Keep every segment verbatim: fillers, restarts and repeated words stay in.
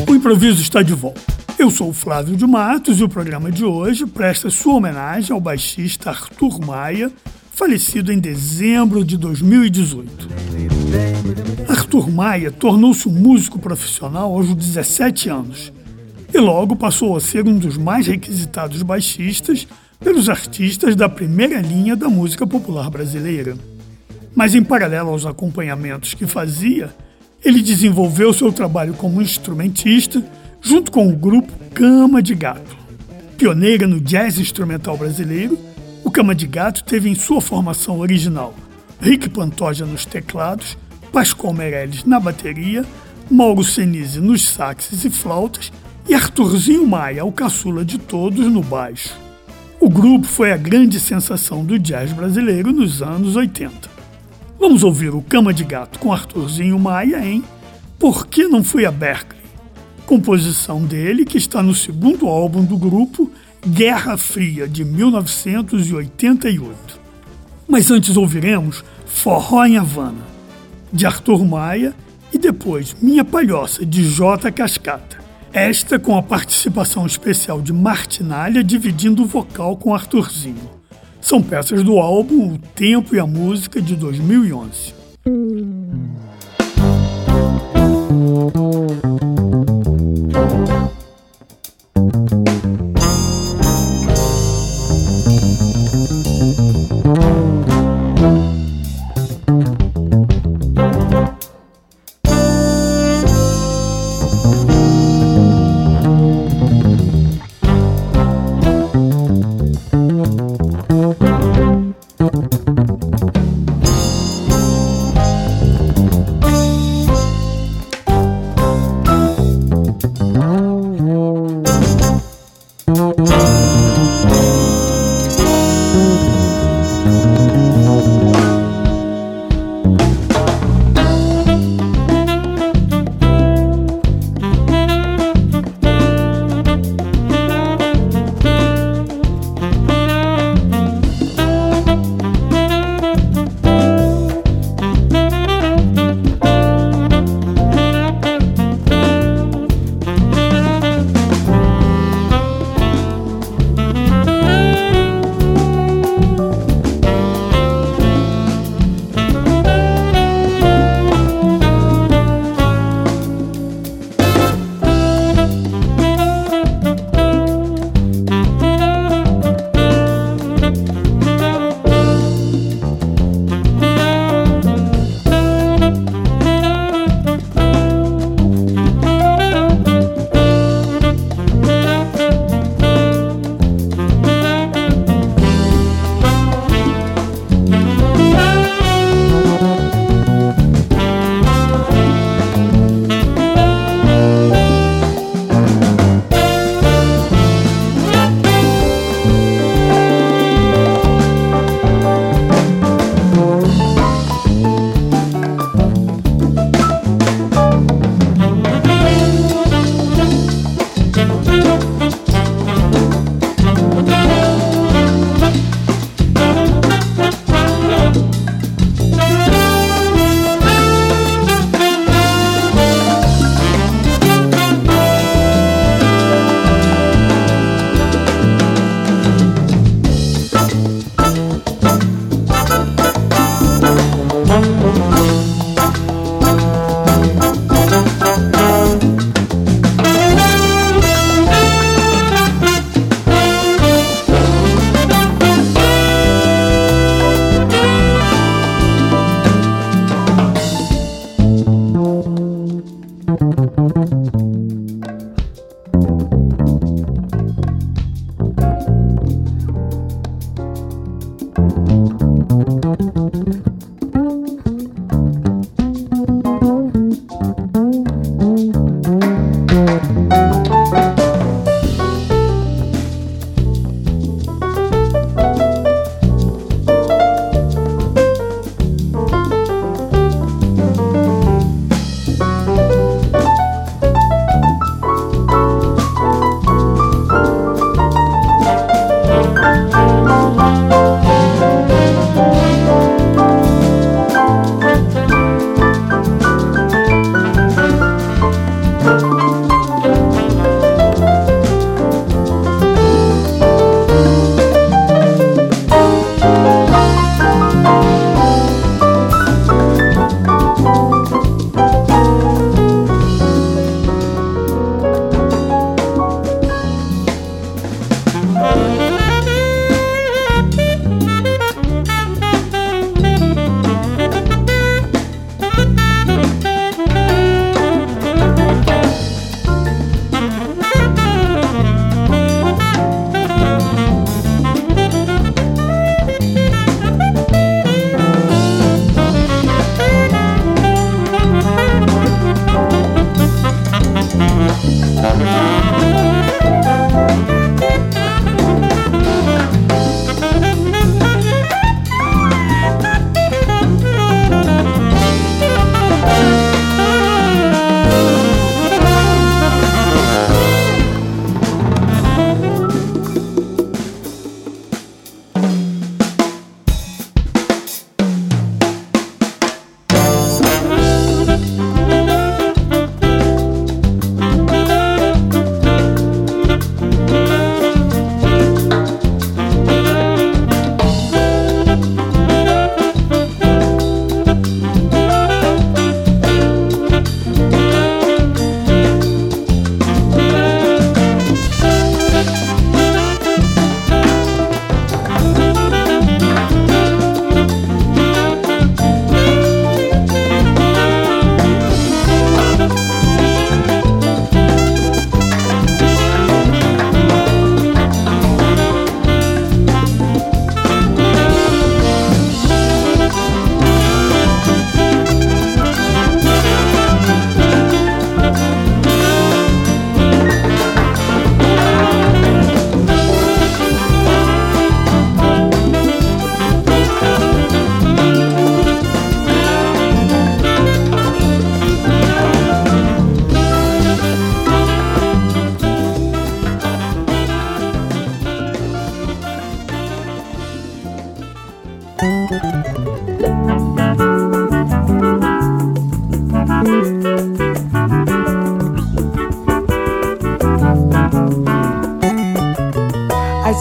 O improviso está de volta. Eu sou o Flávio de Matos e o programa de hoje presta sua homenagem ao baixista Arthur Maia, falecido em dezembro de dois mil e dezoito. Arthur Maia tornou-se um músico profissional aos dezessete anos e logo passou a ser um dos mais requisitados baixistas pelos artistas da primeira linha da música popular brasileira. Mas em paralelo aos acompanhamentos que fazia, ele desenvolveu seu trabalho como instrumentista junto com o grupo Cama de Gato. Pioneira no jazz instrumental brasileiro, o Cama de Gato teve em sua formação original Rick Pantoja nos teclados, Pascoal Meirelles na bateria, Mauro Senise nos saxes e flautas e Arthurzinho Maia, o caçula de todos, no baixo. O grupo foi a grande sensação do jazz brasileiro nos anos oitenta. Vamos ouvir o Cama de Gato com Arthurzinho Maia em Por Que Não Fui a Berkeley? Composição dele que está no segundo álbum do grupo, Guerra Fria, de mil novecentos e oitenta e oito. Mas antes ouviremos Forró em Havana, de Arthur Maia, e depois Minha Palhoça, de Jota Cascata. Esta com a participação especial de Martinalha dividindo o vocal com Arthurzinho. São peças do álbum O Tempo e a Música, de dois mil e onze.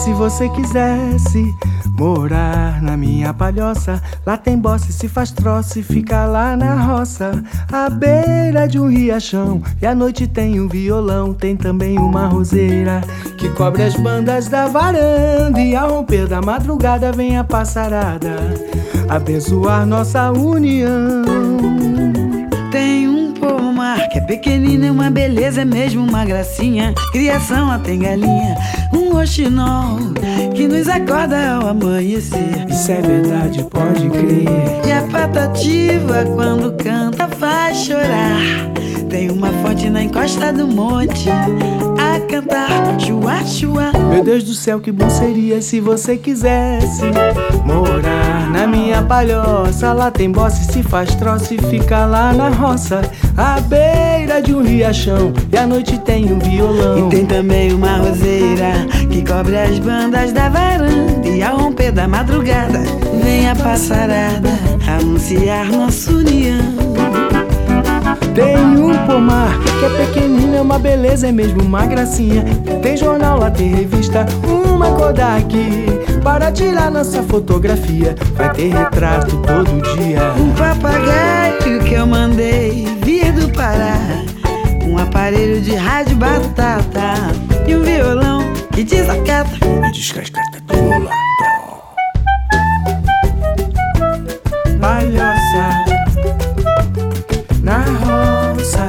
se você quisesse morar na minha palhoça, lá tem bossa e se faz troça e fica lá na roça, à beira de um riachão, e à noite tem um violão, tem também uma roseira que cobre as bandas da varanda, e ao romper da madrugada vem a passarada abençoar nossa união. Tem um pomar que é pequenino, é uma beleza, é mesmo uma gracinha. Criação lá tem galinha, um roxinol que nos acorda ao amanhecer. Isso é verdade, pode crer. E a patativa quando canta faz chorar. Tem uma fonte na encosta do monte a cantar chua, chua. Meu Deus do céu, que bom seria se você quisesse morar na minha palhoça, lá tem bossa e se faz troça e fica lá na roça, à beira de um riachão, e à noite tem um violão. E tem também uma roseira que cobre as bandas da varanda, e ao romper da madrugada vem a passarada anunciar nossa união. Tem um pomar que é pequenino, é uma beleza, é mesmo uma gracinha. Tem jornal, lá tem revista, uma Kodak para tirar nossa fotografia. Vai ter retrato todo dia. Um papagaio que eu mandei vir do Pará, um aparelho de rádio batata e um violão que desacata e descascata do lado. Palhoça na roça,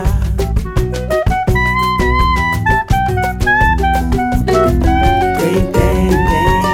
tem, tem, tem.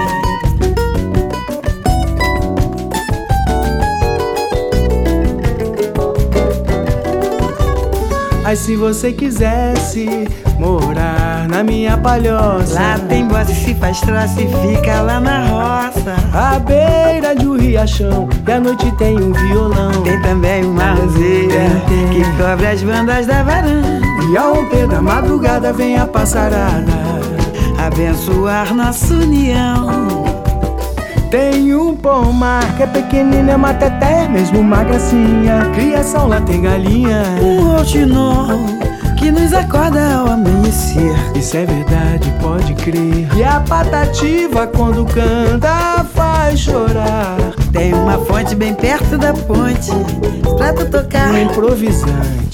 Aí se você quisesse morar na minha palhoça, lá tem bossa e se faz troça e fica lá na roça, à beira de um riachão, e à noite tem um violão. Tem também uma roseira que cobre as bandas da varanda, e ao romper da madrugada vem a passarada abençoar nossa união. Tem um pomar que é pequenino, é uma teté, mesmo uma gracinha. Criação lá tem galinha, um roxinol que nos acorda ao amanhecer. Isso é verdade, pode crer. E a patativa quando canta faz chorar. Tem uma fonte bem perto da ponte pra tu tocar. Um improvisante.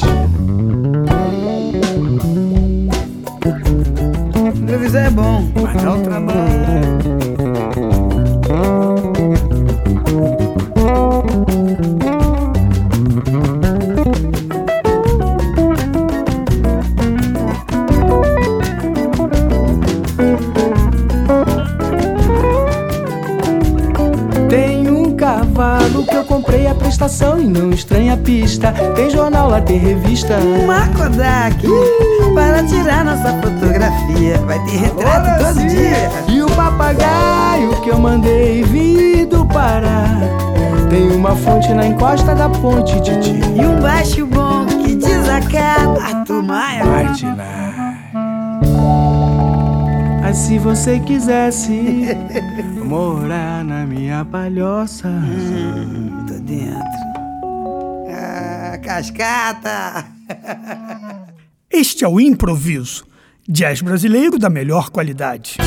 Improvisar é bom, mas dá o trabalho. Tem um cavalo que eu comprei a prestação e não estranha a pista. Tem jornal, lá tem revista, uma Kodak para tirar nossa fotografia. Vai ter retrato Olha todo assim. dia. E o papagaio que eu mandei vir do Pará, tem uma fonte na encosta da ponte, Titi. E um baixo bom que desacata Arthur Maia. Aí se você quisesse morar na minha palhoça, hum, tô dentro. Ah, cascata. Este é o Improviso, jazz brasileiro da melhor qualidade.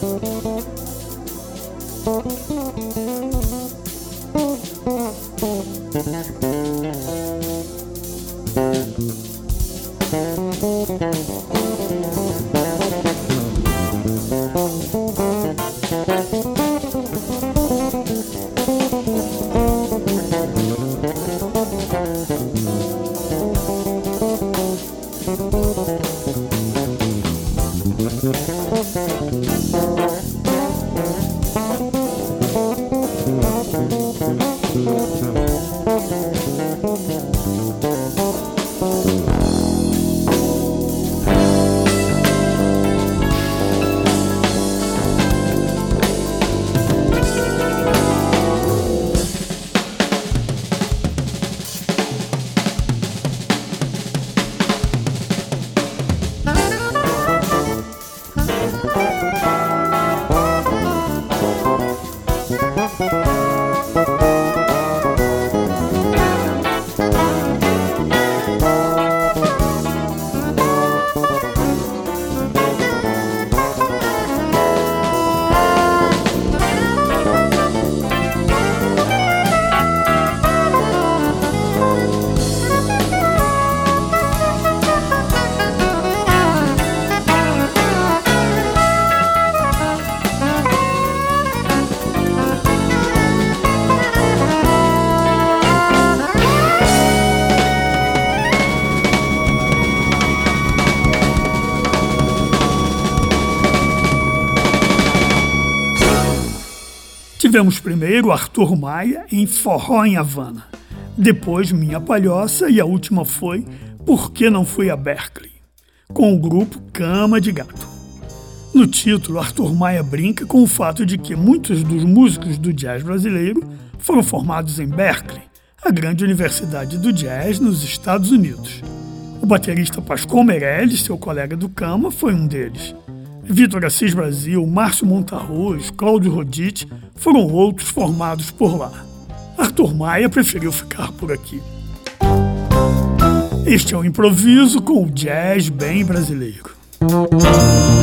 Tivemos primeiro Arthur Maia em Forró em Havana, depois Minha Palhoça e a última foi Por que Não Fui a Berkeley, com o grupo Cama de Gato. No título, Arthur Maia brinca com o fato de que muitos dos músicos do jazz brasileiro foram formados em Berkeley, a grande universidade do jazz nos Estados Unidos. O baterista Pascoal Meirelles, seu colega do Cama, foi um deles. Vitor Assis Brasil, Márcio Montarroz, Cláudio Rodite foram outros formados por lá. Arthur Maia preferiu ficar por aqui. Este é o Improviso com o jazz bem brasileiro.